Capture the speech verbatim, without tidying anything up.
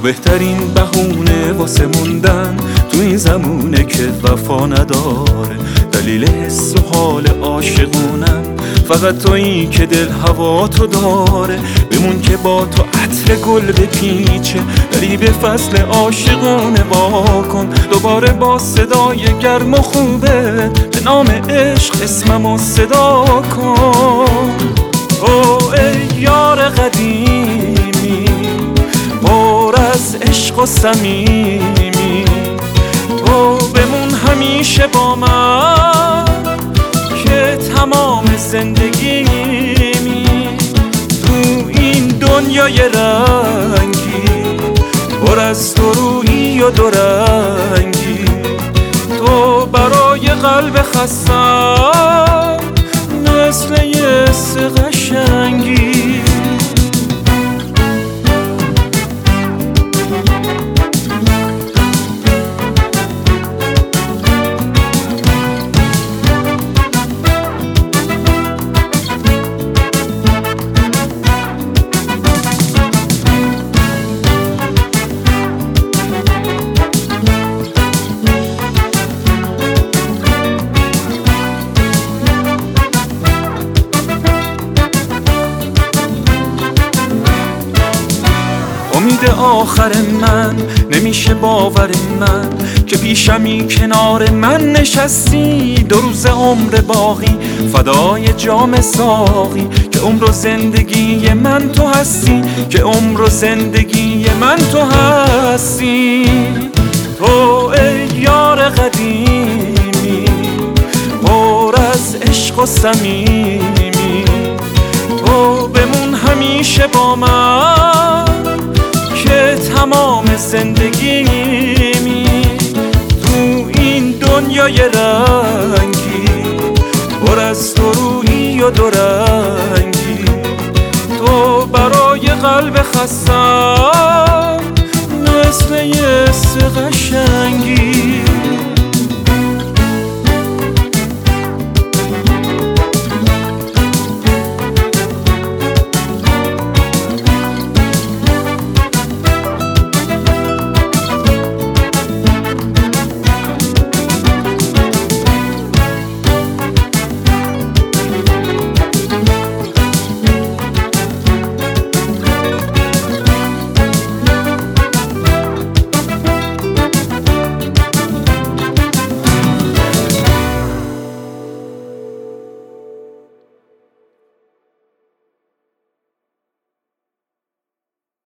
بهترین بهونه واسه موندن تو این زمونه که وفا نداره. دلیل حس و حال عاشقونم فقط تویی که دل هوا تو داره. بمون که با تو عطر گل بپیچه، دری به فصل عاشقونه واکن. دوباره با صدای گرم و خوبه به نام عشق اسممو صدا کن. او ای یار قدیمی پر از عشق و صمیمی، تو بمون همیشه با من که تمام زندگیمی. تو این دنیای رنگی پر از تو رویی و دورنگی، تو برای قلب خستم مثل یه حس قشنگی. امید آخر من نمیشه باور من که پیشمی کنار من نشستی. دو روز عمر باقی فدای جام ساقی، که عمر و زندگی من تو هستی، که عمر و زندگی من تو هستی. تو ای یار قدیمی پر از عشق و صمیمی، تو بمون همیشه با من که تمام زندگیمی. تو این دنیای رنگی پر از تو رویی و دورنگی، تو برای قلب خستم مثل یه حس قشنگی.